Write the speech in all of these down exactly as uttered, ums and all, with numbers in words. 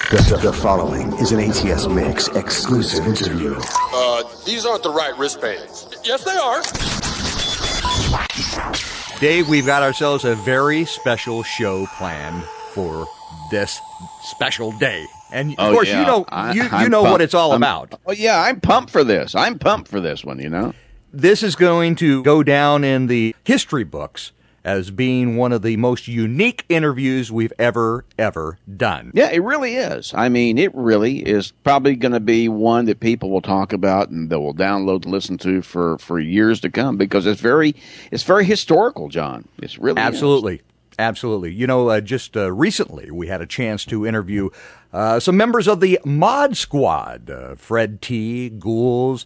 The, the following is an A T S Mix exclusive interview. Uh, these aren't the right wristbands. Yes, they are. Dave, we've got ourselves a very special show planned for this special day. And, of oh, course, yeah. you know I, you, I'm you know pumped. what it's all I'm, about. Oh, yeah, I'm pumped for this. I'm pumped for this one, you know. This is going to go down in the history books as being one of the most unique interviews we've ever, ever done. Yeah, it really is. I mean, it really is probably going to be one that people will talk about and they will download and listen to for, for years to come because it's very it's very historical, John. It's really Absolutely. Is. Absolutely. You know, uh, just uh, recently we had a chance to interview uh, some members of the Mod Squad, uh, Fred T., Ghouls,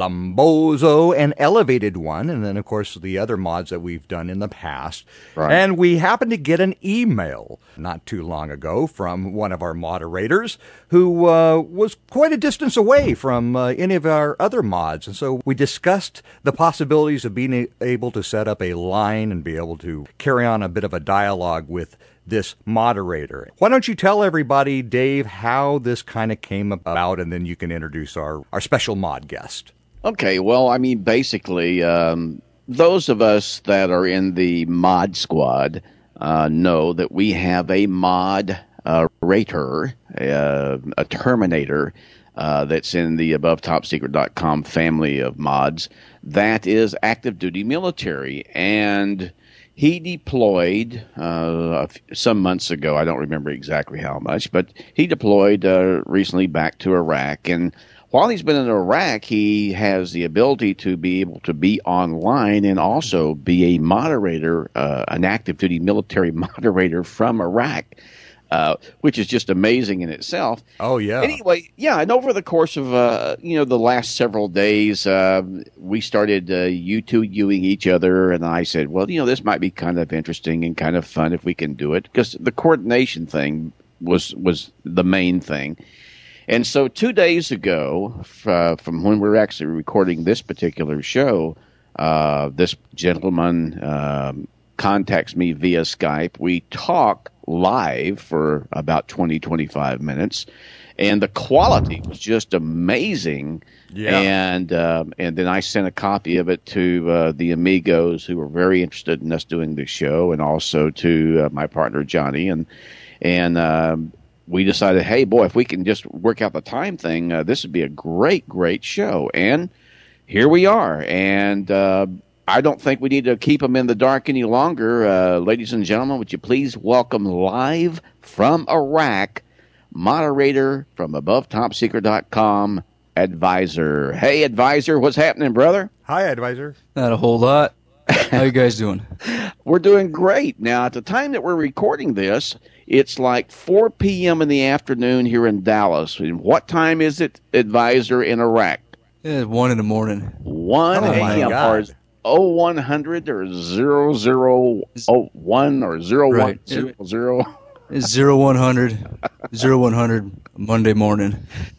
Lambozo, and Elevated One, and then, of course, the other mods that we've done in the past. Right. And we happened to get an email not too long ago from one of our moderators who uh, was quite a distance away from uh, any of our other mods. And so we discussed the possibilities of being able to set up a line and be able to carry on a bit of a dialogue with this moderator. Why don't you tell everybody, Dave, how this kind of came about, and then you can introduce our, our special mod guest. Okay, well, I mean, basically, um, those of us that are in the Mod Squad uh, know that we have a mod uh, rater, uh, a Terminator, uh, that's in the above top secret dot com family of mods that is active duty military, and he deployed uh, some months ago. I don't remember exactly how much, but he deployed uh, recently back to Iraq. And while he's been in Iraq, he has the ability to be able to be online and also be a moderator, uh, an active duty military moderator from Iraq. Uh, which is just amazing in itself. Oh, yeah. Anyway, yeah, and over the course of, uh, you know, the last several days, uh, we started uh, you two viewing each other, and I said, well, you know, this might be kind of interesting and kind of fun if we can do it, because the coordination thing was was the main thing. And so two days ago, uh, from when we were actually recording this particular show, uh, this gentleman um, contacts me via Skype. We talk live for about twenty, twenty-five minutes, and the quality was just amazing. Yeah. And um, and then I sent a copy of it to uh, the amigos who were very interested in us doing the show, and also to uh, my partner Johnny, and and um, we decided, hey, boy, if we can just work out the time thing, uh, this would be a great, great show. And here we are, and uh, I don't think we need to keep them in the dark any longer. Uh, ladies and gentlemen, would you please welcome live from Iraq, moderator from above top secret dot com, Advisor. Hey, Advisor, what's happening, brother? Hi, Advisor. Not a whole lot. How you guys doing? We're doing great. Now, at the time that we're recording this, it's like four p.m. in the afternoon here in Dallas. And what time is it, Advisor, in Iraq? Yeah, one in the morning. one Oh, my a.m. God. or oh one hundred or zero zero oh one or zero one Right. zero zero. It's zero one hundred, zero one hundred Monday morning.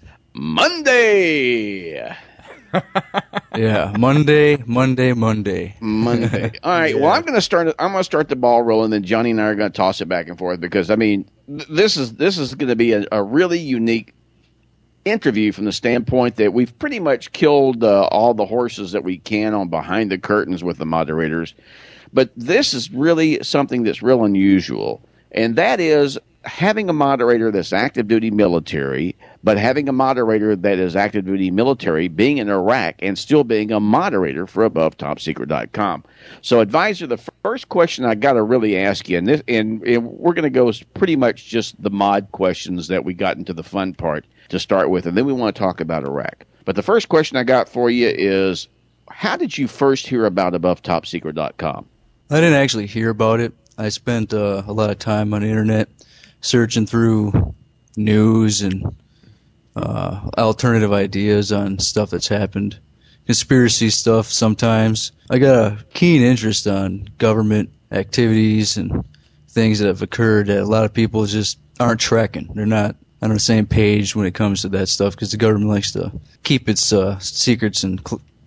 Monday. Yeah, Monday, Monday, Monday. Monday. All right. Yeah. Well, I'm going to start. I'm going to start the ball rolling. Then Johnny and I are going to toss it back and forth because I mean, th- this is this is going to be a, a really unique interview from the standpoint that we've pretty much killed uh, all the horses that we can on behind the curtains with the moderators, but this is really something that's real unusual, and that is having a moderator that's active duty military, but having a moderator that is active duty military being in Iraq and still being a moderator for above top secret dot com. So, Advisor, the first question I got to really ask you, and, this, and, and we're going to go pretty much just the mod questions that we got into the fun part to start with, and then we want to talk about Iraq. But the first question I got for you is, how did you first hear about above top secret dot com? I didn't actually hear about it. I spent uh, a lot of time on the internet searching through news and uh, alternative ideas on stuff that's happened, conspiracy stuff sometimes. I got a keen interest on government activities and things that have occurred that a lot of people just aren't tracking. They're not on the same page when it comes to that stuff because the government likes to keep its uh, secrets and cl-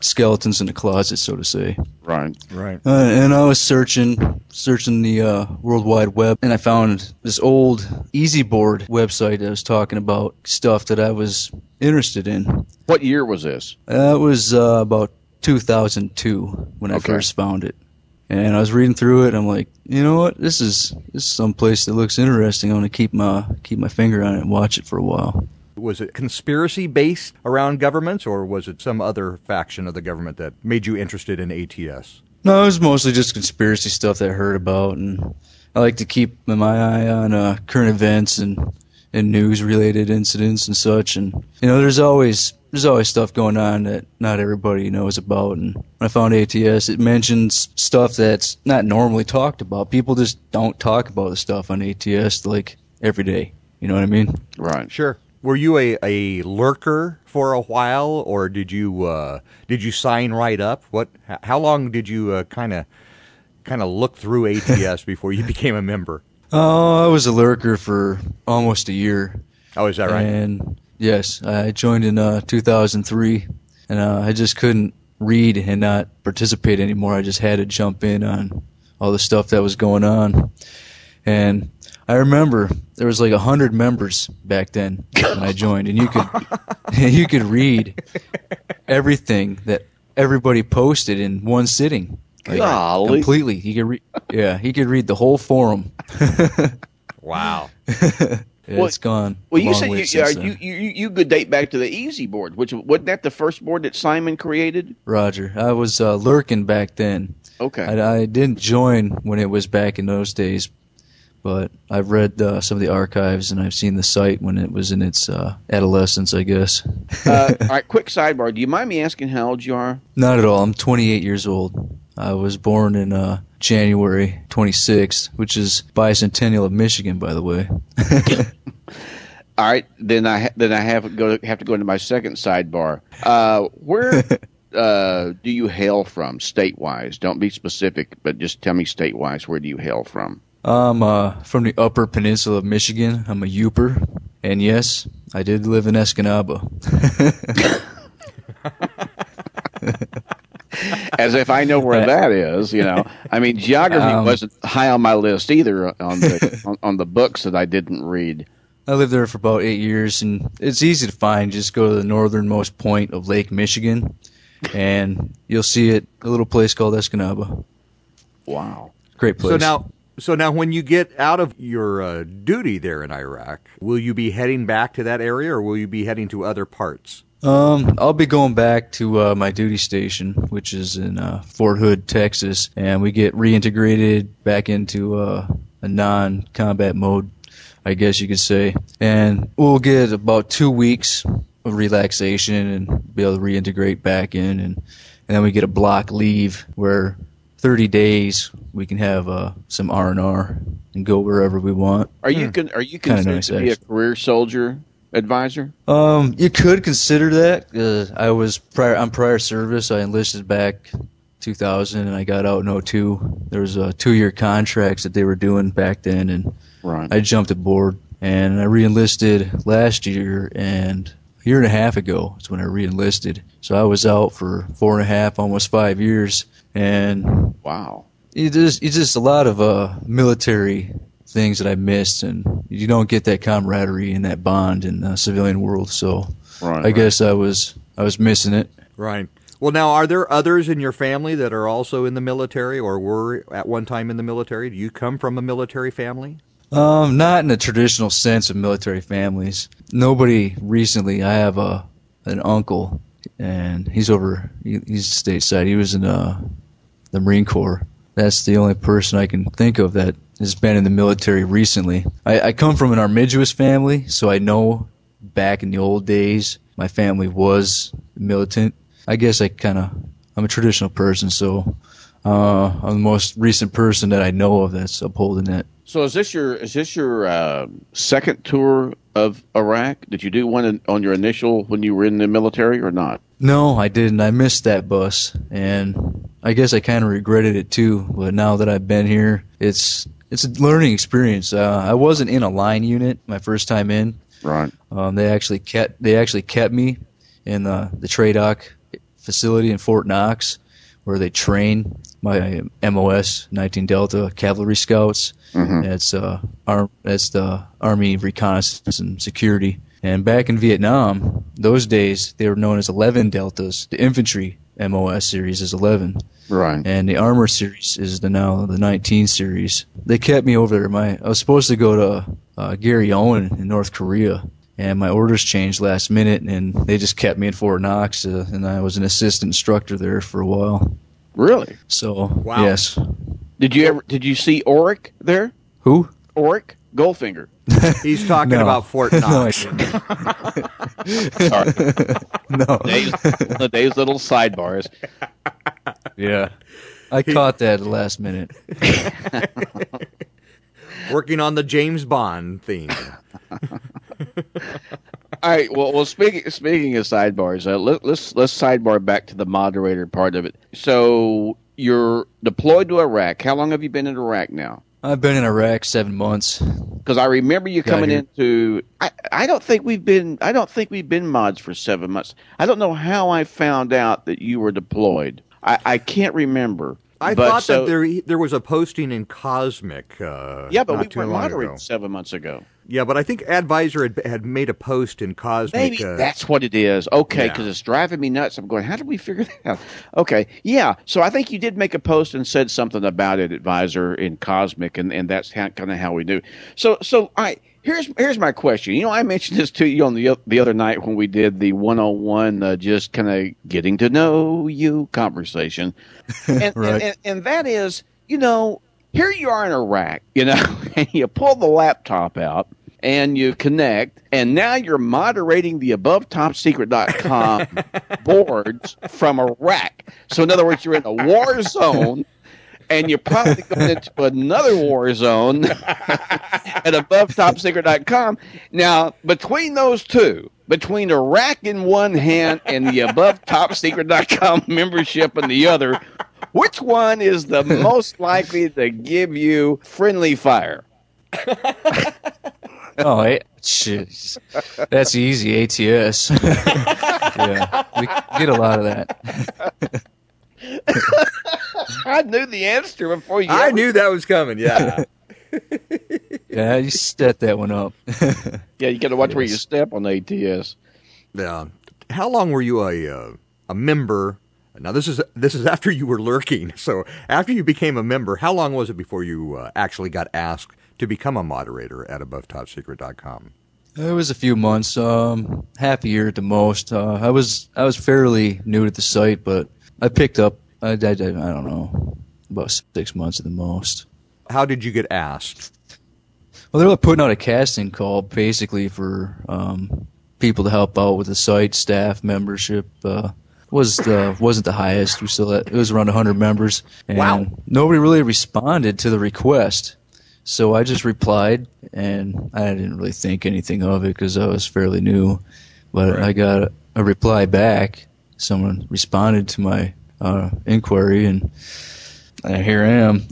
skeletons in the closet, so to say. Right. Right. Uh, and I was searching, searching the uh, World Wide Web, and I found this old Easy Board website that was talking about stuff that I was interested in. What year was this? That was uh, about two thousand two when I Okay. first found it. And I was reading through it, and I'm like, you know what? This is this is some place that looks interesting. I want to keep my keep my finger on it and watch it for a while. Was it conspiracy based around governments, or was it some other faction of the government that made you interested in A T S? No, it was mostly just conspiracy stuff that I heard about, and I like to keep my eye on uh, current events and and news related incidents and such. And you know, there's always there's always stuff going on that not everybody knows about. And when I found A T S, it mentions stuff that's not normally talked about. People just don't talk about the stuff on A T S like every day. You know what I mean? Right. Sure. Were you a, a lurker for a while, or did you uh, did you sign right up? What? h- How long did you kind of kind of look through A T S before you became a member? Oh, I was a lurker for almost a year. Oh, is that right? And yes, I joined in uh, two thousand three, and uh, I just couldn't read and not participate anymore. I just had to jump in on all the stuff that was going on. And I remember there was like a hundred members back then when I joined, and you could you could read everything that everybody posted in one sitting. Like, Golly. completely. He could read. Yeah, he could read the whole forum. Wow. Yeah, Well- it's gone. Well, a you long said way you, since uh, then. you you you could date back to the Easy Board, which wasn't that the first board that Simon created? Roger. I was uh, lurking back then. Okay. I, I didn't join when it was back in those days, but I've read uh, some of the archives and I've seen the site when it was in its uh, adolescence, I guess. uh, all right, quick sidebar. Do you mind me asking how old you are? Not at all. I'm twenty-eight years old. I was born in uh, January twenty-sixth, which is bicentennial of Michigan, by the way. All right, then I ha- then I have go have to go into my second sidebar. Uh, where uh, do you hail from, state-wise? Don't be specific, but just tell me state-wise. Where do you hail from? I'm uh, from the Upper Peninsula of Michigan. I'm a Yooper. And yes, I did live in Escanaba. As if I know where that is, you know. I mean, geography Um, wasn't high on my list either on the on, on the books that I didn't read. I lived there for about eight years, and it's easy to find. Just go to the northernmost point of Lake Michigan, and you'll see it, a little place called Escanaba. Wow. Great place. So now, so now, when you get out of your uh, duty there in Iraq, will you be heading back to that area, or will you be heading to other parts? Um, I'll be going back to uh, my duty station, which is in uh, Fort Hood, Texas, and we get reintegrated back into uh, a non-combat mode, I guess you could say. And we'll get about two weeks of relaxation and be able to reintegrate back in, and, and then we get a block leave where thirty days we can have uh, some R and R and go wherever we want. Are you con- are you Kinda considered nice, to be a actually. career soldier advisor? Um, you could consider that. Uh, I was prior on prior service. I enlisted back two thousand, and I got out in oh two. There was uh, two-year contracts that they were doing back then, and Right. I jumped aboard. And I re-enlisted last year, and a year and a half ago is when I re-enlisted. So I was out for four and a half, almost five years, and Wow. it just, it's just a lot of uh, military things that I missed, and you don't get that camaraderie and that bond in the civilian world. So Right. I right. guess I was I was missing it. Right. Well, now, are there others in your family that are also in the military, or were at one time in the military? Do you come from a military family? Um, not in the traditional sense of military families. Nobody recently. I have a an uncle, and he's over. He, he's stateside. He was in uh, the Marine Corps. That's the only person I can think of that has been in the military recently. I, I come from an armigerous family, so I know back in the old days my family was militant. I guess I kind of I'm a traditional person, so uh, I'm the most recent person that I know of that's upholding that. So is this your is this your uh, second tour of Iraq? Did you do one in, on your initial when you were in the military or not? No, I didn't. I missed that bus, and I guess I kind of regretted it too. But now that I've been here, it's it's a learning experience. Uh, I wasn't in a line unit my first time in. Right. Um, they actually kept they actually kept me in the the TRADOC facility in Fort Knox where they train my M O S nineteen Delta Cavalry Scouts. Mm-hmm. That's uh, Ar- that's the Army Reconnaissance and Security. And back in Vietnam, those days they were known as eleven Deltas. The infantry M O S series is eleven, right? And the armor series is the now the nineteen series. They kept me over there. My I was supposed to go to uh, Gary Owen in North Korea, and my orders changed last minute, and they just kept me in Fort Knox, uh, and I was an assistant instructor there for a while. Really? So, wow. Yes. Did you ever? Did you see Oric there? Who? Oric Goldfinger. He's talking No. about Fort Knox. Sorry. No. Dave's, one of Dave's little sidebars. Yeah. I caught that at the last minute. Working on the James Bond theme. All right. Well, well. Speaking speaking of sidebars, uh, let, let's let's sidebar back to the moderator part of it. So you're deployed to Iraq. How long have you been in Iraq now? I've been in Iraq seven months. Because I remember you coming here. into. I, I don't think we've been. I don't think we've been mods for seven months. I don't know how I found out that you were deployed. I, I can't remember. I but thought so, that there there was a posting in Cosmic. Uh, Yeah, but not we too were long moderated ago. seven months ago. Yeah, but I think Advisor had, had made a post in Cosmic. Maybe uh, that's what it is. Okay, yeah. because it's driving me nuts. I'm going, how did we figure that out? Okay, yeah. So I think you did make a post and said something about it, Advisor, in Cosmic, and, and that's kind of how we do. So, so all right, here's here's my question. You know, I mentioned this to you on the the other night when we did the one oh one, uh, just kind of getting to know you conversation, and, Right. and, and and that is, you know, here you are in Iraq, you know, and you pull the laptop out and you connect, and now you're moderating the above top secret dot com boards from Iraq. So in other words, you're in a war zone, and you're probably going into another war zone at above top secret dot com. Now, between those two, between Iraq in one hand and the above top secret dot com membership in the other, which one is the most likely to give you friendly fire? Oh, eh, shit. That's easy, A T S. Yeah, we get a lot of that. I knew the answer before you. I ever- knew that was coming. Yeah. Yeah, you set that one up. Yeah, you got to watch Yes. where you step on the A T S. Yeah. How long were you a uh, a member? Now this is this is after you were lurking. So after you became a member, how long was it before you uh, actually got asked to become a moderator at above top secret dot com? It was a few months, um, half a year at the most. Uh, I was I was fairly new to the site, but I picked up. I, I, I don't know, about six months at the most. How did you get asked? Well, they were putting out a casting call basically for um, people to help out with the site, staff, membership. Uh, was the wasn't the highest. We still had, it was around one hundred members, and Wow. nobody really responded to the request. So I just replied, and I didn't really think anything of it because I was fairly new. But Right. I got a, a reply back. Someone responded to my uh, inquiry, and uh, here I am.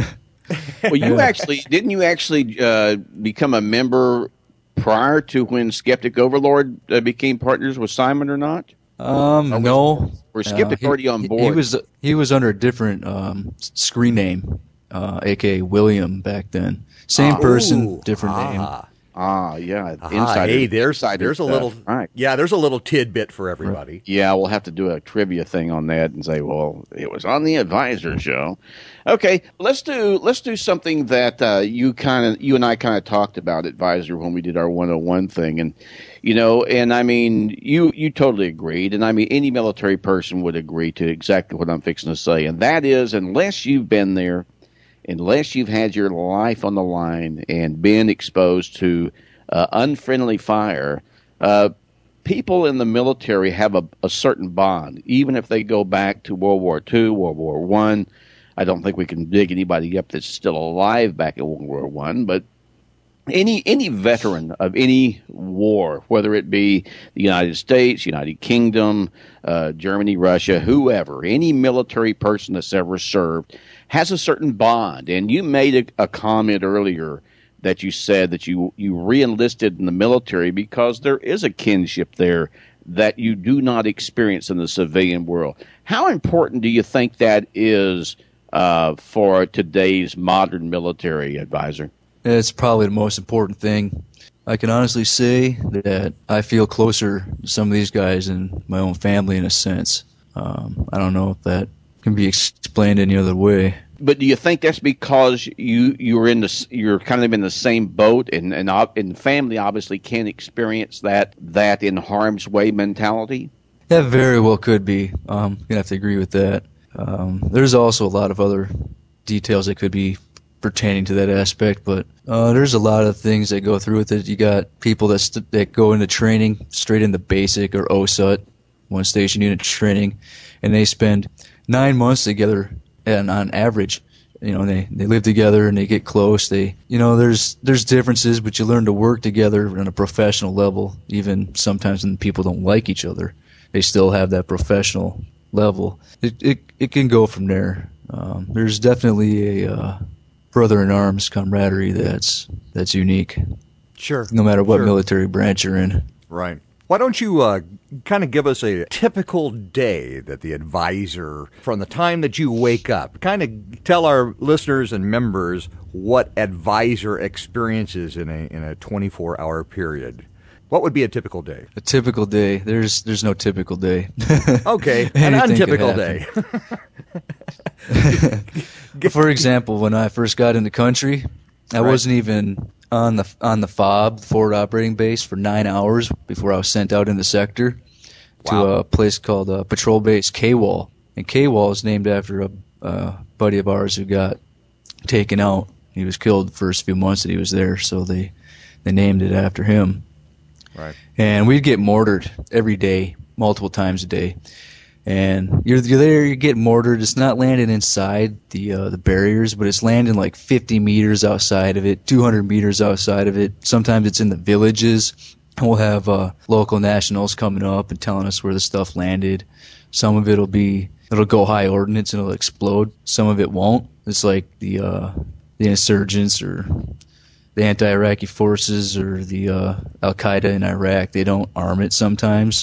Well, you actually didn't you actually uh, become a member prior to when Skeptic Overlord uh, became partners with Simon or not? Um, was- no. Or Skeptic he- already on he- board? He was he was under a different um, screen name, uh, aka William back then. Same person, Ooh, different name. ah. Ah, yeah. Ah, Insider, hey, there's insider there's a stuff. little All right. yeah, there's a little tidbit for everybody. Yeah, we'll have to do a trivia thing on that and say, well, it was on the Advisor show. Okay, let's do let's do something that uh, you kind of you and I kind of talked about, Advisor, when we did our one oh one thing, and you know, and I mean, you you totally agreed, and I mean, any military person would agree to exactly what I'm fixing to say, and that is, unless you've been there, unless you've had your life on the line and been exposed to uh, unfriendly fire. Uh, People in the military have a, a certain bond, even if they go back to World War Two, World War One. I. I don't think we can dig anybody up that's still alive back in World War One, but any any veteran of any war, whether it be the United States, United Kingdom, uh, Germany, Russia, whoever, any military person that's ever served has a certain bond. And you made a, a comment earlier that you said that you, you re-enlisted in the military because there is a kinship there that you do not experience in the civilian world. How important do you think that is uh, for today's modern military, Advisor? It's probably the most important thing. I can honestly say that I feel closer to some of these guys than my own family in a sense. Um, I don't know if that can be explained any other way. But do you think that's because you you're in the you're kind of in the same boat, and and and family obviously can't experience that that in harm's way mentality? That very well could be. Um, you have to agree with that. Um, there's also a lot of other details that could be pertaining to that aspect, but uh, there's a lot of things that go through with it. You got people that st- that go into training straight into basic or O S U T, one station unit training, and they spend nine months together. And on average, you know, they, they live together and they get close. They, you know, there's there's differences, but you learn to work together on a professional level. Even sometimes when people don't like each other, they still have that professional level. It it, it can go from there. Um, there's definitely a uh, brother in arms camaraderie that's that's unique. Sure. No matter what sure. military branch you're in. Right. Why don't you uh, kind of give us a typical day that the advisor, from the time that you wake up, kind of tell our listeners and members what advisor experiences in a in a twenty-four hour period. What would be a typical day? A typical day. There's there's no typical day. Okay, an untypical day. For example, when I first got in the country, I Right. wasn't even on the on the F O B, forward operating base, for nine hours before I was sent out in the sector to Wow. a place called uh, Patrol Base K-Wall. And K-Wall is named after a uh, buddy of ours who got taken out. He was killed the first few months that he was there, so they, they named it after him. Right. And we'd get mortared every day, multiple times a day. And you're, you're there, you get mortared. It's not landing inside the uh, the barriers, but it's landing like fifty meters outside of it, two hundred meters outside of it. Sometimes it's in the villages. And we'll have uh, local nationals coming up and telling us where the stuff landed. Some of it'll be, it'll go high ordnance and it'll explode. Some of it won't. It's like the uh, the insurgents or the anti-Iraqi forces or the uh, Al-Qaeda in Iraq. They don't arm it sometimes.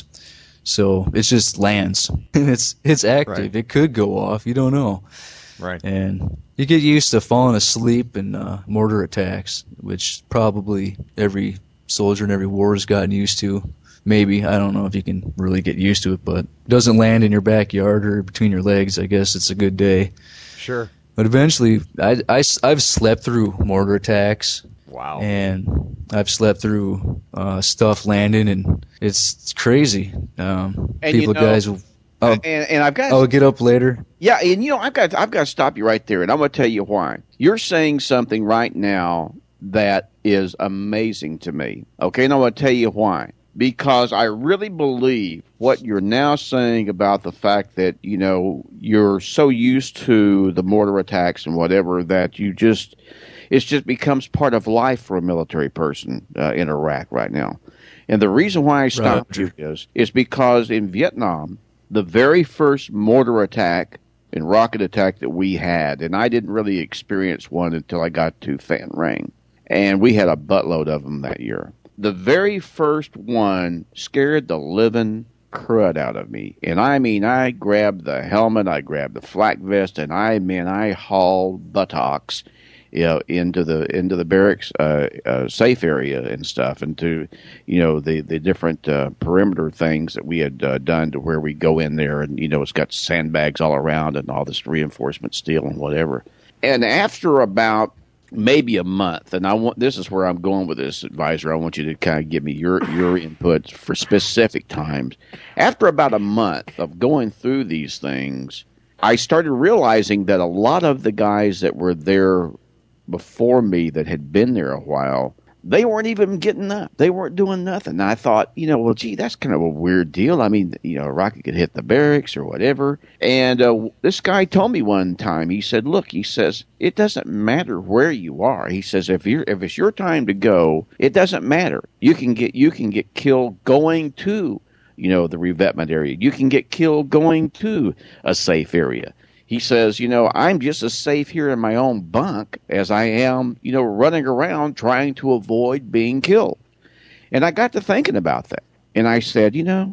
So it's just lands. it's it's active. Right. It could go off. You don't know. Right. And you get used to falling asleep in uh, mortar attacks, which probably every soldier in every war has gotten used to. Maybe. I don't know if you can really get used to it, but it doesn't land in your backyard or between your legs. I guess it's a good day. Sure. But eventually, I, I, I've slept through mortar attacks. Wow. And I've slept through uh, stuff landing, and it's, it's crazy. Um, And people, you know, guys, will, I'll, and, and I've got I'll get up later. Yeah, and you know, I've got I've got to stop you right there, and I'm going to tell you why. You're saying something right now that is amazing to me. Okay, and I'm going to tell you why. Because I really believe what you're now saying about the fact that, you know, you're so used to the mortar attacks and whatever that you just, it just becomes part of life for a military person uh, in Iraq right now. And the reason why I stopped you is, is because in Vietnam, the very first mortar attack and rocket attack that we had, and I didn't really experience one until I got to Phan Rang, and we had a buttload of them that year. The very first one scared the living crud out of me. And I mean, I grabbed the helmet, I grabbed the flak vest, and I mean, I hauled buttocks, you know, into the into the barracks uh, uh, safe area and stuff, and to, you know, the the different uh, perimeter things that we had uh, done to where we go in there, and you know, it's got sandbags all around and all this reinforcement steel and whatever. And after about maybe a month, and I want this is where I'm going with this, advisor. I want you to kind of give me your your input for specific times. After about a month of going through these things, I started realizing that a lot of the guys that were there before me that had been there a while, they weren't even getting up. They weren't doing nothing. And I thought, you know, well, gee, that's kind of a weird deal. I mean, you know, a rocket could hit the barracks or whatever. And uh, this guy told me one time, he said, look, he says, it doesn't matter where you are. He says, if you're if it's your time to go, it doesn't matter. You can get you can get killed going to, you know, the revetment area. You can get killed going to a safe area. He says, you know, I'm just as safe here in my own bunk as I am, you know, running around trying to avoid being killed. And I got to thinking about that. And I said, you know,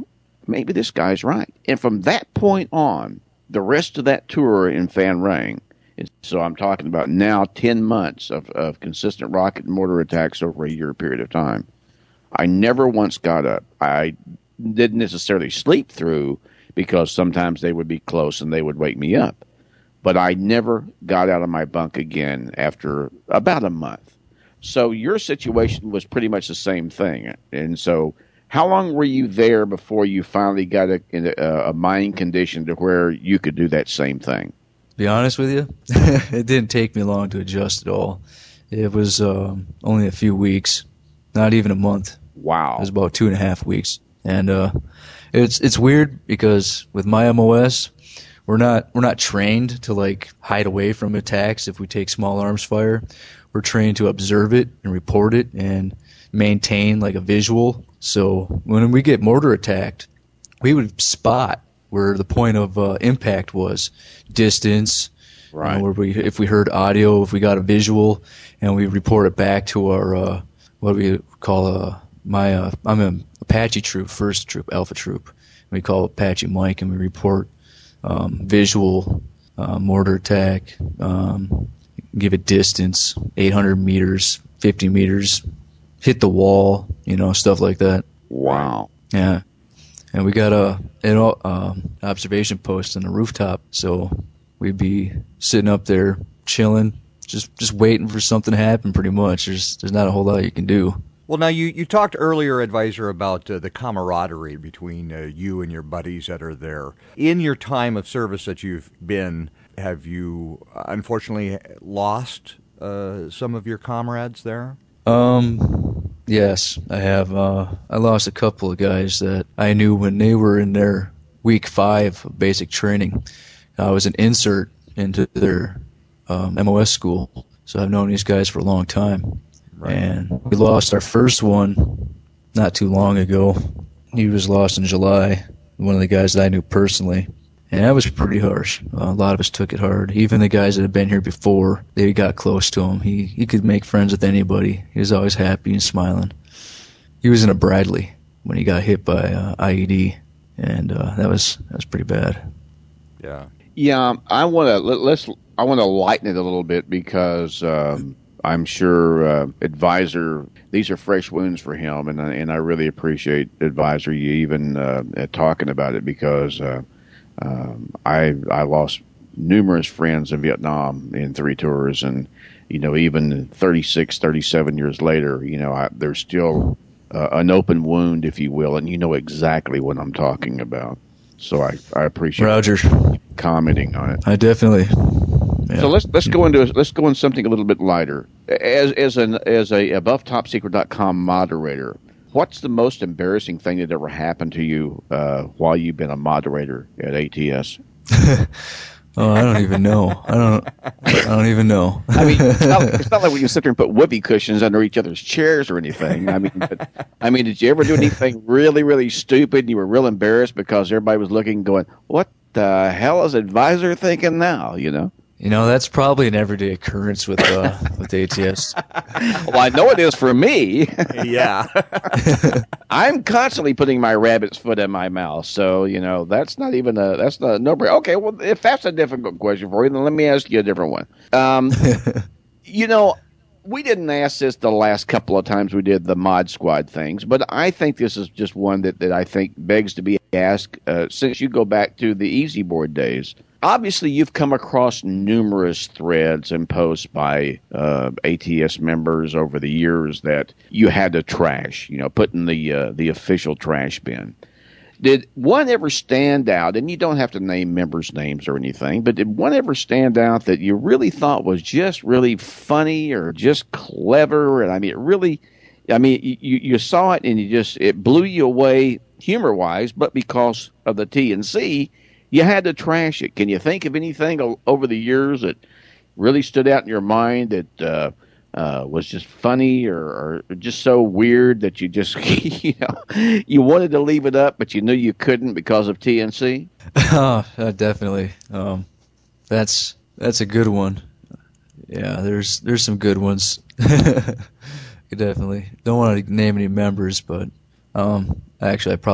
maybe this guy's right. And from that point on, the rest of that tour in Fan Rang, and so I'm talking about now ten months of, of consistent rocket and mortar attacks over a year period of time, I never once got up. I didn't necessarily sleep through because sometimes they would be close and they would wake me up. But I never got out of my bunk again after about a month. So your situation was pretty much the same thing. And so how long were you there before you finally got a, in a, a mind condition to where you could do that same thing? Be honest with you, it didn't take me long to adjust at all. It was um, only a few weeks, not even a month. Wow. It was about two and a half weeks. And uh, it's it's weird because with my M O S, we're not we're not trained to like hide away from attacks if we take small arms fire. We're trained to observe it and report it and maintain like a visual. So when we get mortar attacked, we would spot where the point of uh, impact was, distance, right? You know, where we if we heard audio, if we got a visual, and we report it back to our uh, what do we call uh, my uh, I'm an Apache troop, first troop, Alpha troop. We call Apache Mike, and we report um, visual uh, mortar attack. Um, give it distance, eight hundred meters, fifty meters, hit the wall, you know, stuff like that. Wow. Yeah. And we got a an uh, observation post on the rooftop, so we'd be sitting up there chilling, just just waiting for something to happen. Pretty much, there's there's not a whole lot you can do. Well, now you, you talked earlier, Advisor, about uh, the camaraderie between uh, you and your buddies that are there. In your time of service that you've been, have you uh, unfortunately lost uh, some of your comrades there? Um. Yes, I have. Uh, I lost a couple of guys that I knew when they were in their week five of basic training. I was an insert into their um, M O S school, so I've known these guys for a long time. Right. And we lost our first one not too long ago. He was lost in July, one of the guys that I knew personally. And that was pretty harsh. Uh, a lot of us took it hard. Even the guys that had been here before, they got close to him. He he could make friends with anybody. He was always happy and smiling. He was in a Bradley when he got hit by uh, I E D, and uh, that was that was pretty bad. Yeah, yeah. I want to let, let's. I want to lighten it a little bit because um, I'm sure uh, Advisor. These are fresh wounds for him, and I, and I really appreciate Advisor you even uh, talking about it because. Uh, Um, I I lost numerous friends in Vietnam in three tours, and you know even thirty-six, thirty-seven years later, you know I, there's still uh, an open wound, if you will, and you know exactly what I'm talking about. So I, I appreciate Roger commenting on it. I definitely. Yeah. So let's let's go into let's go into something a little bit lighter. As as an as a above top secret dot com moderator. What's the most embarrassing thing that ever happened to you uh, while you've been a moderator at A T S? Oh, I don't even know. I don't. I don't even know. I mean, it's not, it's not like we can sit there and put whoopee cushions under each other's chairs or anything. I mean, but, I mean, did you ever do anything really, really stupid? And you were real embarrassed because everybody was looking, going, "What the hell is Advisor thinking now?" You know. You know, that's probably an everyday occurrence with uh, with A T S. Well, I know it is for me. Yeah. I'm constantly putting my rabbit's foot in my mouth, so you know that's not even a that's not a no brainer. Okay, well, if that's a difficult question for you, then let me ask you a different one. Um, you know, we didn't ask this the last couple of times we did the Mod Squad things, but I think this is just one that, that I think begs to be asked uh, since you go back to the Easy Board days. Obviously, you've come across numerous threads and posts by uh, A T S members over the years that you had to trash, you know, put in the uh, the official trash bin. Did one ever stand out, and you don't have to name members' names or anything, but did one ever stand out that you really thought was just really funny or just clever? And I mean, it really, I mean, you, you saw it and you just, it blew you away humor-wise, but because of the T N C, you had to trash it. Can you think of anything over the years that really stood out in your mind that uh, uh, was just funny or, or just so weird that you just, you know, you wanted to leave it up, but you knew you couldn't because of T N C? Oh, uh, definitely. Um, that's that's a good one. Yeah, there's there's some good ones. Definitely. Don't want to name any members, but um, actually, I probably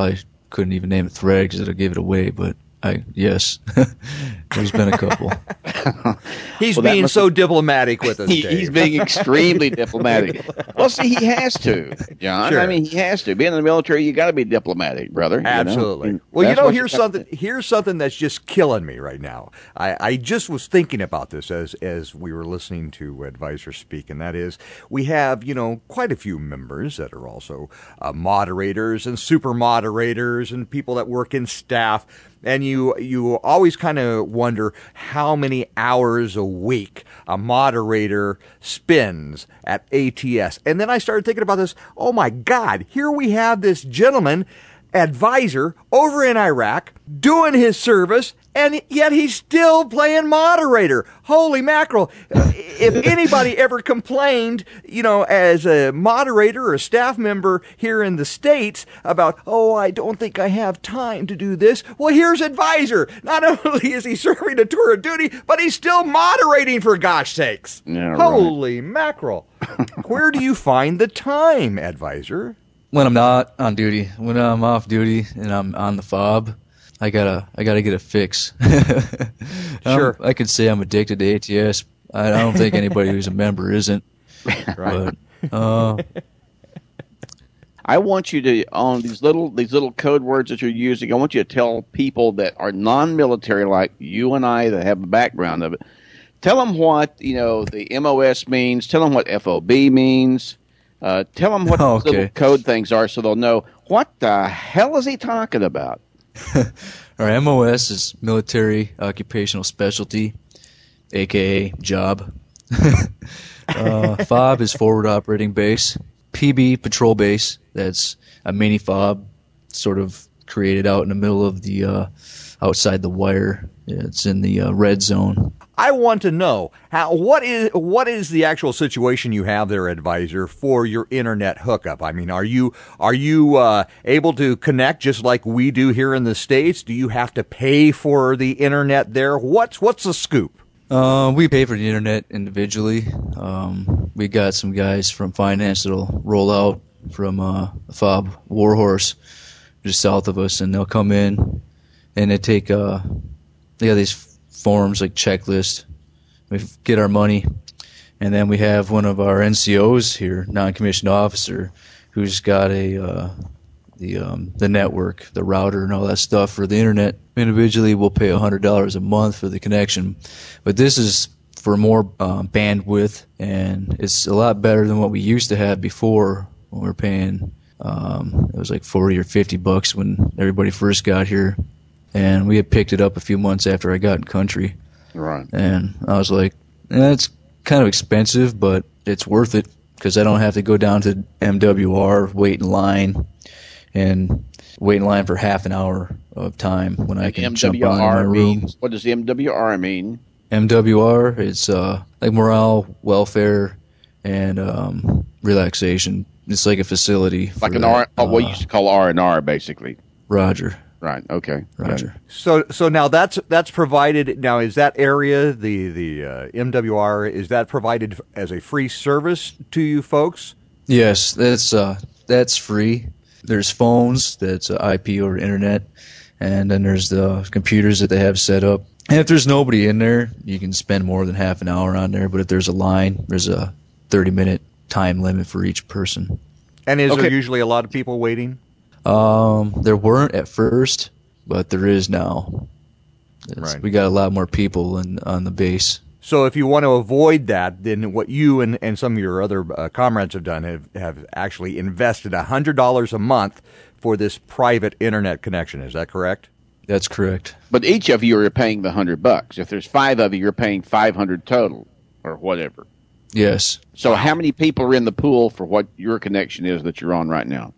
couldn't even name a thread because it'll give it away, but I yes, there's been a couple. He's Well, that being must so have- diplomatic with us, He, Dave. he's being extremely diplomatic. Well, see, he has to, John. Sure. I mean, he has to. Being in the military, you got to be diplomatic, brother. you know? Absolutely. And Well, you that's know, what here's you got something. to do. Here's something that's just killing me right now. I, I just was thinking about this as as we were listening to Advisor speak, and that is, we have you know quite a few members that are also uh, moderators and super moderators and people that work in staff. And you you always kind of wonder how many hours a week a moderator spends at A T S. And then I started thinking about this. Oh my God, here we have this gentleman, advisor, over in Iraq, doing his service, and yet he's still playing moderator. Holy mackerel. If anybody ever complained, you know, as a moderator or a staff member here in the States about, oh, I don't think I have time to do this. Well, here's advisor. Not only is he serving a tour of duty, but he's still moderating, for gosh sakes. Yeah, right. Holy mackerel. Where do you find the time, advisor? When I'm not on duty, when I'm off duty and I'm on the fob, I gotta I gotta get a fix. Sure. Um, I could say I'm addicted to A T S. I don't think anybody who's a member isn't. Right. But, uh, I want you to, on these little these little code words that you're using, I want you to tell people that are non-military, like you and I, that have a background of it. Tell them what you know the M O S means. Tell them what F O B means. Uh, tell them what Okay. the little code things are, so they'll know what the hell is he talking about. our M O S is military occupational specialty, aka job. uh, fob is forward operating base. P B patrol base. That's a mini fob, sort of created out in the middle of the uh, outside the wire. It's in the uh, red zone. I want to know how what is what is the actual situation you have there, advisor, for your internet hookup? I mean, are you are you uh, able to connect just like we do here in the States? Do you have to pay for the internet there? What's what's the scoop? Uh, we pay for the internet individually. Um, we got some guys from finance that'll roll out from uh, Fob Warhorse, just south of us, and they'll come in and they take uh, they got these forms like checklist. We get our money, and then we have one of our N C Os here, non-commissioned officer, who's got a uh, the um, the network, the router, and all that stuff for the internet. Individually, we'll pay a hundred dollars a month for the connection, but this is for more uh, bandwidth, and it's a lot better than what we used to have before when we were paying. Um, it was like forty or fifty bucks when everybody first got here. And we had picked it up a few months after I got in country. Right. And I was like, eh, it's kind of expensive, but it's worth it because I don't have to go down to M W R, wait in line, and wait in line for half an hour of time when I can M jump W on in my R room. means, what does the M W R mean? M W R, it's uh, like morale, welfare, and um, relaxation. It's like a facility. Like for an that. R, what we Uh, used to call R and R, basically. Roger. Right. Okay. Roger. So so now that's that's provided. Now is that area the the uh, M W R is that provided as a free service to you folks? Yes, that's uh, that's free. There's phones that's uh, I P over internet, and then there's the computers that they have set up. And if there's nobody in there, you can spend more than half an hour on there. But if there's a line, there's a thirty minute time limit for each person. And is Okay. there usually a lot of people waiting? Um, there weren't at first, but there is now. It's- Right. We got a lot more people in, on the base. So if you want to avoid that, then what you and, and some of your other uh, comrades have done have, have actually invested one hundred dollars a month for this private internet connection. Is that correct? That's correct. But each of you are paying the hundred bucks. If there's five of you, you're paying five hundred total, or whatever. Yes. So how many people are in the pool for what your connection is that you're on right now?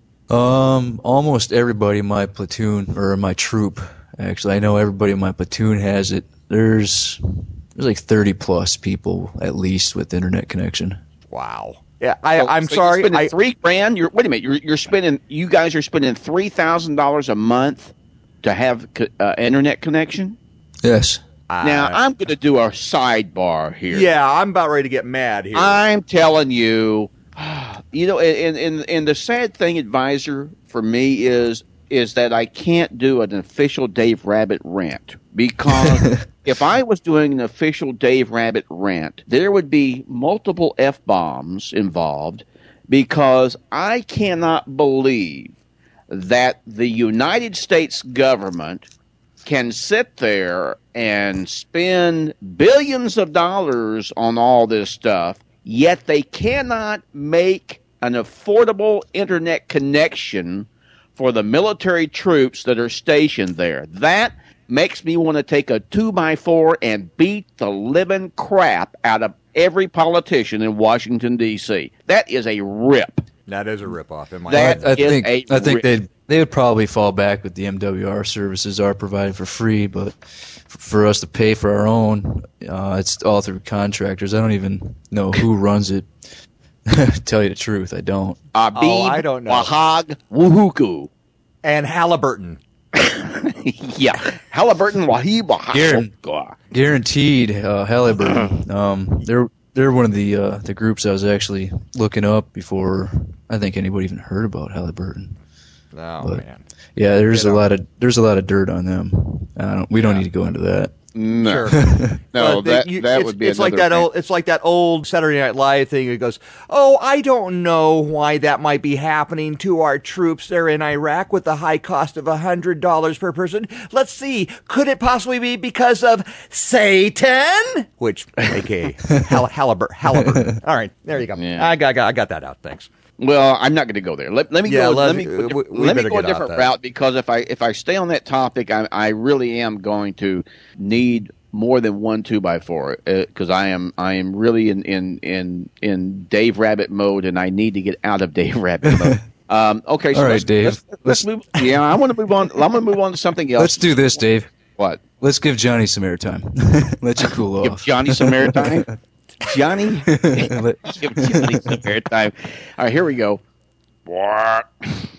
Um, almost everybody in my platoon or my troop. Actually, I know everybody in my platoon has it. There's there's like thirty plus people at least with internet connection. Wow. Yeah, I, So- I'm so sorry. You're spending I, three grand. You're wait a minute. You're you're spending. You guys are spending three thousand dollars a month to have co- uh, internet connection. Yes. Now I'm going to do a sidebar here. yeah, I'm about ready to get mad here. I'm telling you, you know, and and and the sad thing, advisor, for me is is that I can't do an official Dave Rabbit rant because if I was doing an official Dave Rabbit rant, there would be multiple F-bombs involved because I cannot believe that the United States government can sit there and spend billions of dollars on all this stuff, yet they cannot make an affordable internet connection for the military troops that are stationed there. That makes me want to take a two by four and beat the living crap out of every politician in Washington, D C. That is a rip. That is a ripoff in my That opinion. I think a I think rip. they they would probably fall back with the M W R services are provided for free, but f- for us to pay for our own, uh, it's all through contractors. I don't even know who runs it. Tell you the truth, I don't. Abib Oh, I don't know. Wahag Wuhuku. And Halliburton. Yeah. Halliburton Wahib Wahag. Guaranteed, uh, Halliburton. Um, they're they're one of the uh, the groups I was actually looking up before I think anybody even heard about Halliburton. Oh, But- man. Yeah, there's You know. a lot of there's a lot of dirt on them. I don't, we don't Yeah. need to go into that. No. Sure. No, But they- that, you- that it's, would be it's like another that thing. old it's like that old Saturday Night Live thing. It goes, "Oh, I don't know why that might be happening to our troops there in Iraq with the high cost of a hundred dollars per person. Let's see, could it possibly be because of Satan?" Which, aka Hall- Hallibur- Halliburton. All right, there you go. Yeah. I got, I got I got that out. Thanks. Well, I'm not going to go there. Let, let me Yeah, go. let- Let, me go, uh, we- we let me better go a get off different that. route because if I if I stay on that topic, I, I really am going to need more than one two by four because I am I am really in, in in in Dave Rabbit mode and I need to get out of Dave Rabbit mode. Um, okay, so All right, let's, Dave. Let's, let's move. Yeah, I want to move on. I'm going to move on to something else. Let's do this, Dave. What? Let's give Johnny some airtime. Let you cool Give off. Johnny some airtime. Johnny, Let- give Johnny some airtime. All right, here we go. What?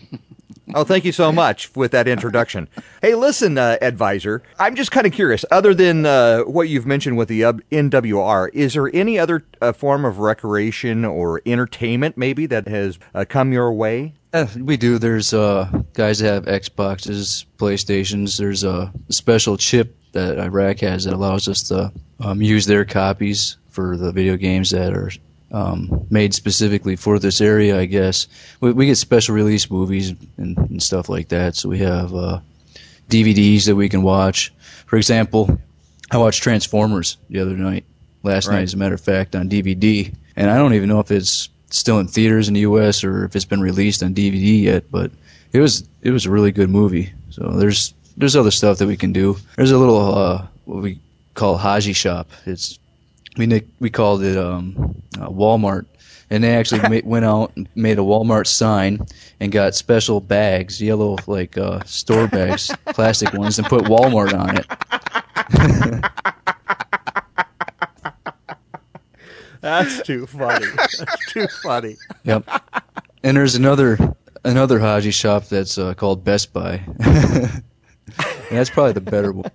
Oh, thank you so much with that introduction. Hey, listen, uh, advisor, I'm just kind of curious. Other than uh, what you've mentioned with the uh, N W R, is there any other uh, form of recreation or entertainment maybe that has uh, come your way? Uh, we do. There's uh, guys that have Xboxes, PlayStations. There's a special chip that Iraq has that allows us to um, use their copies for the video games that are um, made specifically for this area, I guess. We, we get special release movies and, and stuff like that, so we have uh, D V Ds that we can watch. For example, I watched Transformers the other night, last Right. night as a matter of fact, on D V D, and I don't even know if it's still in theaters in the U S or if it's been released on D V D yet, but it was it was a really good movie. So there's there's other stuff that we can do. There's a little uh, what we call Haji Shop. It's we nick, we called it um, uh, Walmart, and they actually ma- went out and made a Walmart sign and got special bags, yellow like uh, store bags, plastic ones, and put Walmart on it. That's too funny. That's too funny. Yep. And there's another another Haji shop that's uh, called Best Buy. And that's probably the better one.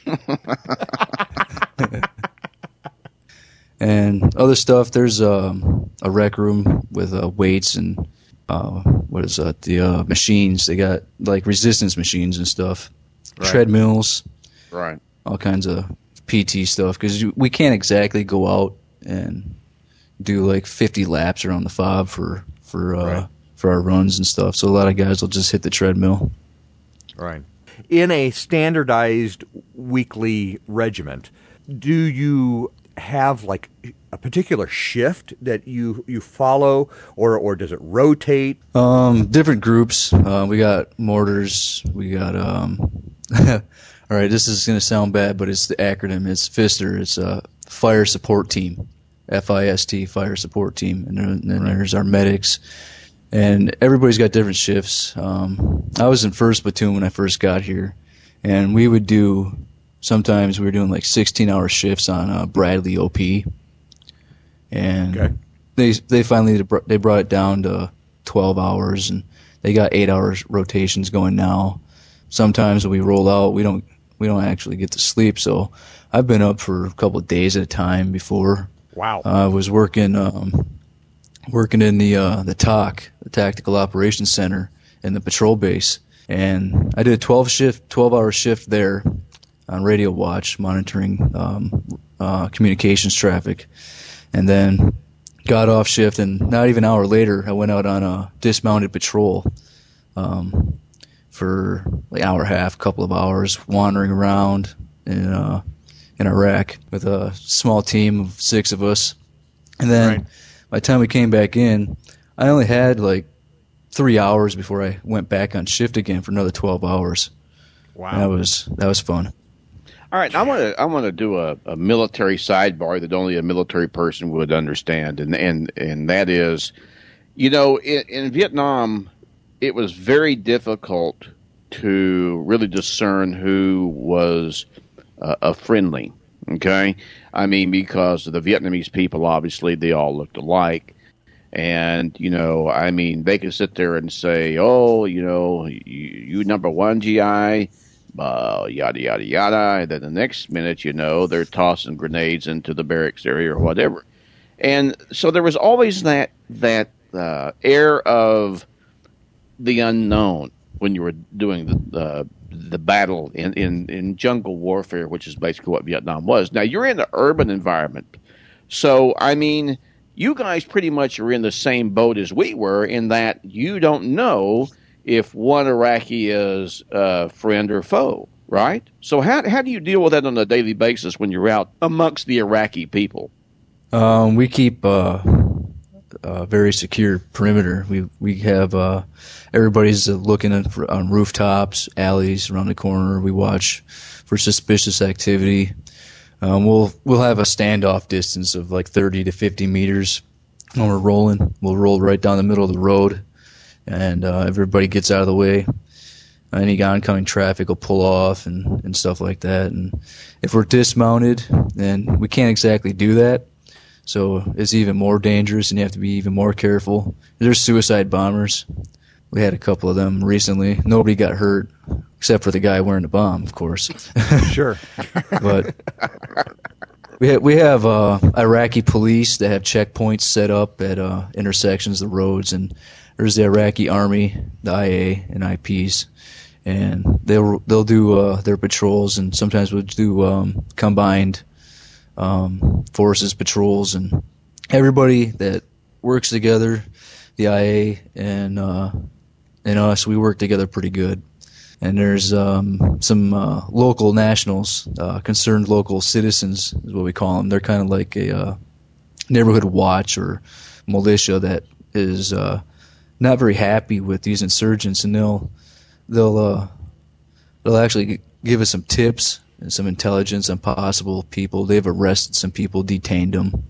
And other stuff, there's um, a rec room with uh, weights and uh, what is that? The uh, machines. They got like resistance machines and stuff, Right. treadmills, Right. all kinds of P T stuff. Because we can't exactly go out and do like fifty laps around the fob for for uh, Right. for our runs and stuff. So a lot of guys will just hit the treadmill. Right. In a standardized weekly regiment, do you have like a particular shift that you you follow, or or does it rotate? Um, different groups. Uh, we got mortars. We got um. all right, this is gonna sound bad, but it's the acronym. It's FISTER. It's a fire support team. F I S T, fire support team, and then, then there's our medics. And everybody's got different shifts. Um, I was in first platoon when I first got here, and we would do. Sometimes we were doing like sixteen-hour shifts on uh, Bradley O P, and Okay. they they finally they brought it down to twelve hours, and they got eight hours rotations going now. Sometimes when we roll out, we don't we don't actually get to sleep. So I've been up for a couple of days at a time before. Wow. I was working um, working in the uh, the T O C, the Tactical Operations Center, in the patrol base, And I did a twelve shift, twelve hour shift there on Radio Watch, monitoring um, uh, communications traffic, and then got off shift. And not even an hour later, I went out on a dismounted patrol um, for like an hour and a half, couple of hours, wandering around in uh, in Iraq with a small team of six of us. And then Right. by the time we came back in, I only had like three hours before I went back on shift again for another twelve hours. Wow. And that was that was fun. All right, I want to I want to do a, a military sidebar that only a military person would understand, and and and that is, you know, in, in Vietnam, it was very difficult to really discern who was uh, a friendly. Okay, I mean, because the Vietnamese people, obviously, they all looked alike. And, you know, I mean, they could sit there and say, oh, you know, you, you number one G I, uh, yada, yada, yada. And then the next minute, you know, they're tossing grenades into the barracks area or whatever. And so there was always that, that uh, air of the unknown when you were doing the, the, the battle in, in, in jungle warfare, which is basically what Vietnam was. Now, you're in an urban environment. So, I mean, you guys pretty much are in the same boat as we were in that you don't know if one Iraqi is a friend or foe, right? So how how do you deal with that on a daily basis when you're out amongst the Iraqi people? Um, we keep uh, a very secure perimeter. We we have uh, everybody's looking at, on rooftops, alleys around the corner. We watch for suspicious activity. Um, we'll we'll have a standoff distance of like thirty to fifty meters when we're rolling. We'll roll right down the middle of the road, and uh, everybody gets out of the way. Any oncoming traffic will pull off and, and stuff like that. And if we're dismounted, then we can't exactly do that. So it's even more dangerous, and you have to be even more careful. There's suicide bombers. We had a couple of them recently. Nobody got hurt, except for the guy wearing the bomb, of course. Sure. But we have, we have uh, Iraqi police that have checkpoints set up at uh, intersections of the roads, and there's the Iraqi Army, the I A, and I Ps, and they'll they'll do uh, their patrols, and sometimes we'll do um, combined um, forces patrols, and everybody that works together, the I A and uh, and us, we work together pretty good. And there's um, some uh, local nationals, uh, concerned local citizens is what we call them. They're kind of like a uh, neighborhood watch or militia that is uh, not very happy with these insurgents, and they'll they'll uh, they'll actually give us some tips and some intelligence on possible people. They've arrested some people, detained them,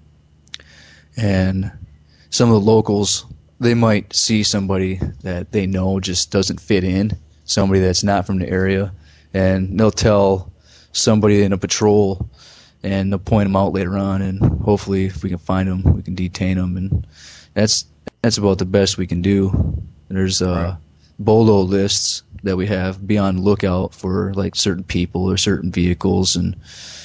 and some of the locals, they might see somebody that they know just doesn't fit in, somebody that's not from the area, and they'll tell somebody in a patrol, and they'll point them out later on, and hopefully if we can find them, we can detain them, and that's that's about the best we can do. There's uh, right. BOLO lists that we have, be on lookout for like certain people or certain vehicles, and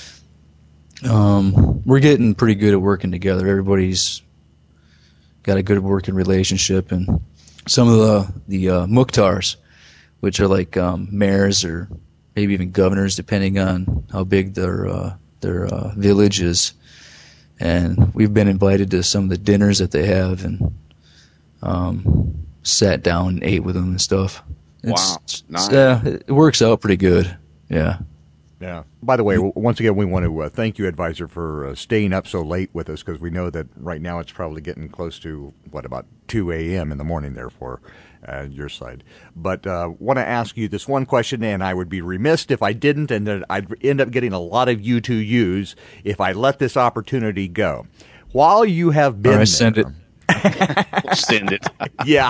um, we're getting pretty good at working together. Everybody's got a good working relationship, and some of the the uh, Mukhtars, which are like um, mayors or maybe even governors, depending on how big their uh, their uh, village is. And we've been invited to some of the dinners that they have, and um, sat down and ate with them and stuff. It's, wow, nice. Yeah, it works out pretty good. Yeah. Yeah. By the way, w- once again, we want to uh, thank you, Advisor, for uh, staying up so late with us, because we know that right now it's probably getting close to, what, about two a.m. in the morning there for uh, your side. But uh, want to ask you this one question, and I would be remiss if I didn't, and that I'd end up getting a lot of U two U's if I let this opportunity go. While you have been All right, there, send it. Send it. Yeah.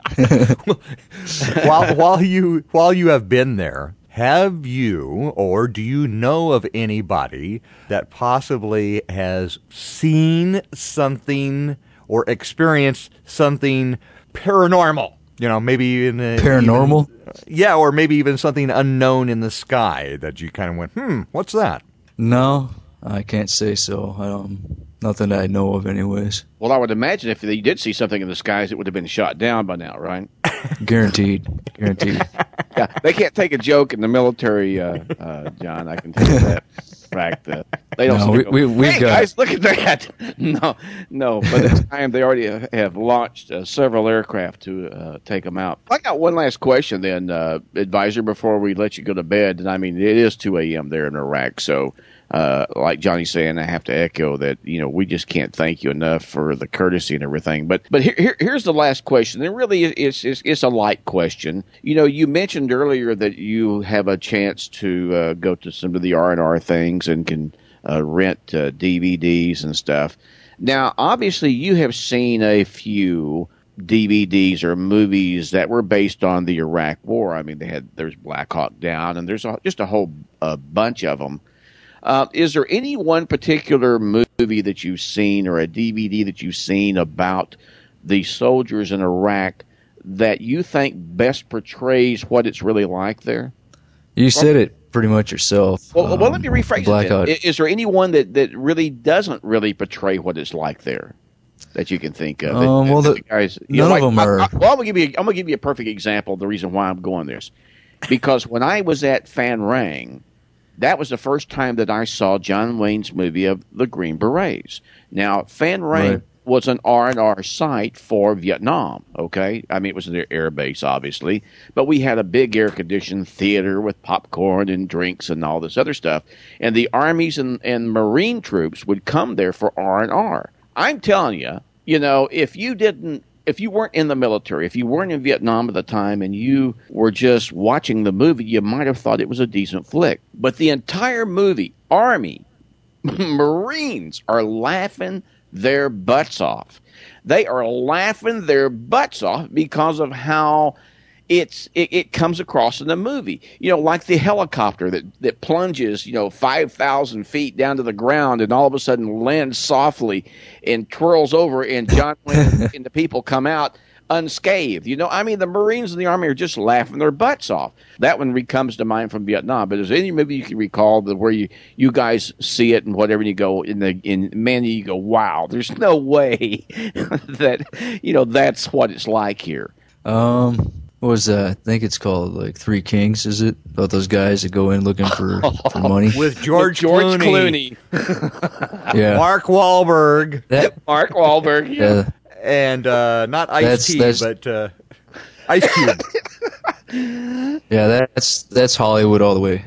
while while you while you have been there, have you or do you know of anybody that possibly has seen something or experienced something paranormal? You know, maybe even uh, Paranormal? Even, yeah, or maybe even something unknown in the sky that you kind of went, hmm, what's that? No, I can't say so. Um, nothing that I know of, anyways. Well, I would imagine if they did see something in the skies, it would have been shot down by now, right? Guaranteed. Guaranteed. Yeah, they can't take a joke in the military, uh, uh, John. I can tell you that. In fact, uh, they don't. No, say, we- we- we hey got- guys, look at that. No, no. By this time, they already have launched uh, several aircraft to uh, take them out. I got one last question, then, uh, advisor, before we let you go to bed. And I mean, it is two a.m. there in Iraq, so. Uh, like Johnny's saying, I have to echo that, you know, we just can't thank you enough for the courtesy and everything. But but here, here here's the last question. And really, it's, it's, it's a light question. You know, you mentioned earlier that you have a chance to uh, go to some of the R and R things and can uh, rent uh, D V Ds and stuff. Now, obviously, you have seen a few D V Ds or movies that were based on the Iraq War. I mean, they had there's Black Hawk Down, and there's a, just a whole uh, bunch of them. Uh, is there any one particular movie that you've seen or a D V D that you've seen about the soldiers in Iraq that you think best portrays what it's really like there? You said it pretty much yourself. Well, um, well let me rephrase Black it then. Hawk. I- Is there any one that, that really doesn't really portray what it's like there that you can think of? That- Um, well, that the- guys, you none know, of like- them I- are- I- well, I'm gonna give you. I'm gonna give you a perfect example of the reason why I'm going this, because when I was at Fan Rang, that was the first time that I saw John Wayne's movie of the Green Berets. Now, Fan Rang Right. was an R and R site for Vietnam, okay? I mean, it was their air base, obviously, but we had a big air-conditioned theater with popcorn and drinks and all this other stuff, and the armies and, and Marine troops would come there for R and R. I'm telling you, you know, if you didn't if you weren't in the military, if you weren't in Vietnam at the time and you were just watching the movie, you might have thought it was a decent flick. But the entire movie, Army, Marines are laughing their butts off. They are laughing their butts off because of how it's it, it comes across in the movie. You know, like the helicopter that, that plunges, you know, five thousand feet down to the ground and all of a sudden lands softly and twirls over, and John Wayne and the people come out unscathed. You know, I mean, the Marines and the Army are just laughing their butts off. That one re- comes to mind from Vietnam. But is there any movie you can recall that where you, you guys see it and whatever, and you go in the in man, you go, wow, there's no way that you know that's what it's like here. Um, what was that? I think it's called like Three Kings. Is it about those guys that go in looking for, for money? With George, With George Clooney, Clooney, Yeah, Mark Wahlberg, that, Mark Wahlberg. Yeah. yeah, and uh, not That's- Ice-T, that's- but uh, Ice Cube. yeah. That's that's Hollywood all the way.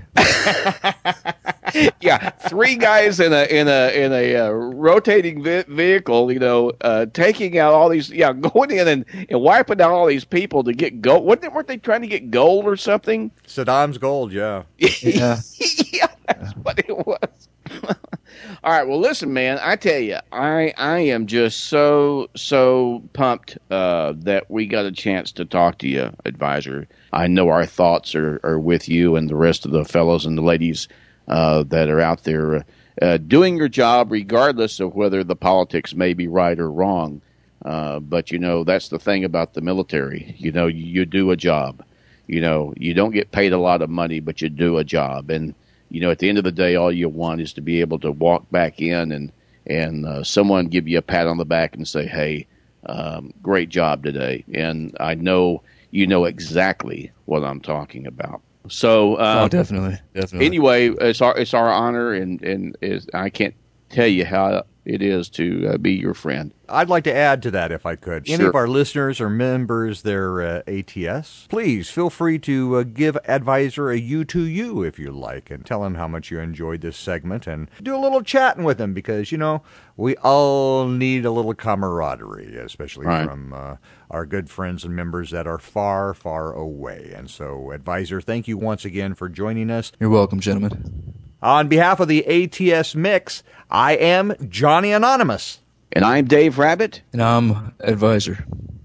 Yeah, three guys in a in a in a uh, rotating ve- vehicle, you know, uh, taking out all these, yeah, going in and, and wiping out all these people to get gold. Weren't they, weren't they trying to get gold or something? Saddam's Gold, yeah. Yeah. Yeah, that's what it was. All right, well, listen, man, I tell you, I I am just so so pumped uh, that we got a chance to talk to you, advisor. I know our thoughts are, are with you and the rest of the fellows and the ladies uh, that are out there uh, doing your job, regardless of whether the politics may be right or wrong. Uh, but you know, that's the thing about the military. You know, you, you do a job. You know, you don't get paid a lot of money, but you do a job. And you know, at the end of the day, all you want is to be able to walk back in and and uh, someone give you a pat on the back and say, "Hey, um, great job today." And I know you know exactly what I'm talking about. So, uh, Oh, definitely, definitely. anyway, it's our it's our honor, and and is, I can't tell you how it is to uh, be your friend. I'd like to add to that if I could. Any Sure. of our listeners or members, their uh, A T S, please feel free to uh, give Advisor a U to you if you like, and tell him how much you enjoyed this segment, and do a little chatting with him, because, you know, we all need a little camaraderie, especially Right. from uh, our good friends and members that are far, far away. And so, Advisor, thank you once again for joining us. You're welcome, gentlemen. On behalf of the A T S Mix, I am Johnny Anonymous. And I'm Dave Rabbit. And I'm advisor.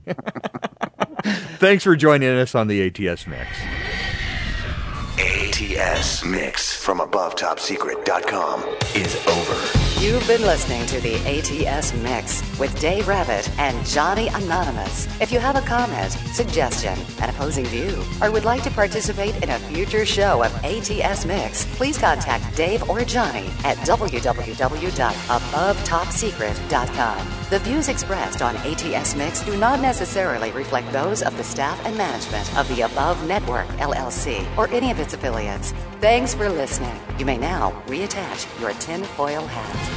Thanks for joining us on the A T S Mix. A T S Mix from above top secret dot com is over. You've been listening to the A T S Mix with Dave Rabbit and Johnny Anonymous. If you have a comment, suggestion, an opposing view, or would like to participate in a future show of A T S Mix, please contact Dave or Johnny at w w w dot above top secret dot com. The views expressed on A T S Mix do not necessarily reflect those of the staff and management of the Above Network, L L C, or any of its affiliates. Thanks for listening. You may now reattach your tinfoil hat.